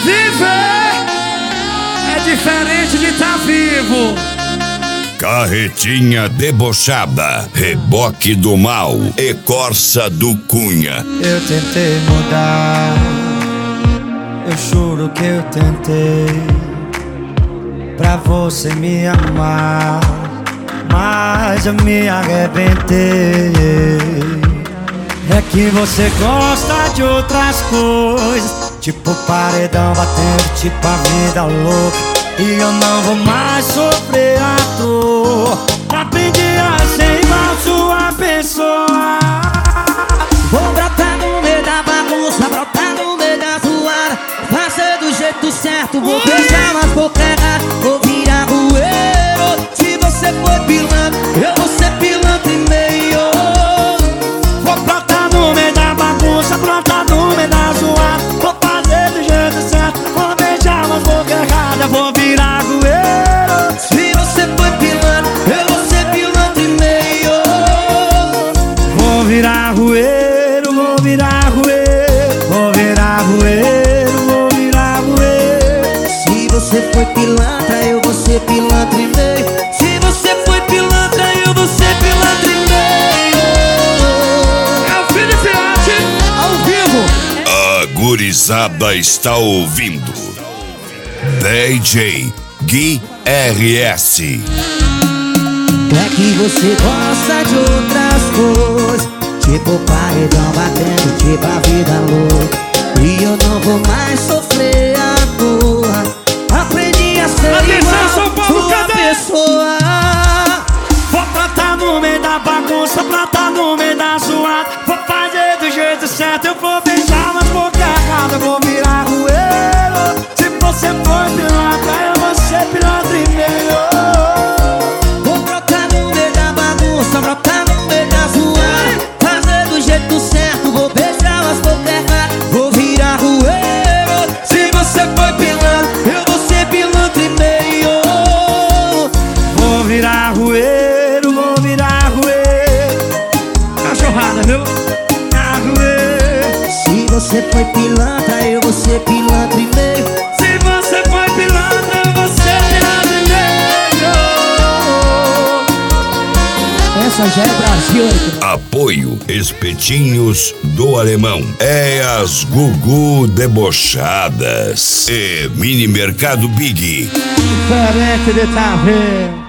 Viver é diferente de tá vivo. Carretinha debochada, reboque do mal e Corsa do Cunha. Eu tentei mudar, eu juro que eu tentei, pra você me amar, mas eu me arrebentei. É que você gosta de outras coisas, tipo paredão batendo, tipo a vida louca. E eu não vou mais sofrer à toa. Aprendi a ser igual sua pessoa. Vou brotar no meio da bagunça, brotar no meio da zoada, fazer do jeito certo, vou beijar nas bocas erradas, vou virar rueiro. Se você for pilantra, eu vou ser pilantra e meio. Vou brotar no meio da bagunça, brotar no meio da zoada, vou fazer do jeito certo, vou beijar nas bocas erradas, vou virar rueiro. Se você for pilantra, eu vou ser pilantra e meio. Vou virar rueiro, vou virar rueiro, vou virar rueiro, vou virar rueiro. Se você for pilantra, eu vou ser pilantra e meio. Se você for pilantra, eu vou ser pilantra e meio. É o Felipe Arte ao vivo. A gurizada está ouvindo DJ Gui RS. É que você gosta de outras coisas, tipo paredão batendo, tipo a vida louca. E eu não vou mais sofrer à toa. Aprendi a ser Atenção, São igual Paulo, sua cadê? pessoa. Vou brotar no meio da bagunça, brotar no meio da zoada, vou fazer do jeito certo, eu vou beijar nas bocas erradas, eu vou virar rueiro. Se você for pilantra, eu vou ser pilantra e meio. Vou brotar no meio da bagunça, brotar no meio da zoada, fazer do jeito certo, vou beijar as bocas erradas, vou virar rueiro. Se você for pilantra, eu vou ser pilantra e meio. Vou virar rueiro, vou virar rueiro. Cachorrada, viu? Virar rueiro. Se você for pilantra, eu vou ser pilantra e meio. Se você for pilantra, você é pilantra e meio. Essa já é Brasil. Apoio Espetinhos do Alemão. É as Gugu Debochadas. E Mini Mercado Big. Diferente de tá vendo.